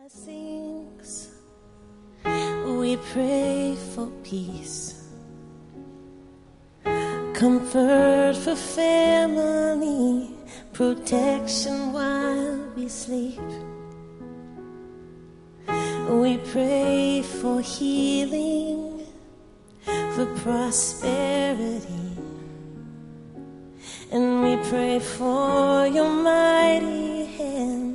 blessings. We pray for peace, comfort for family, protection while we sleep. We pray for healing, for prosperity, and we pray for your mighty hand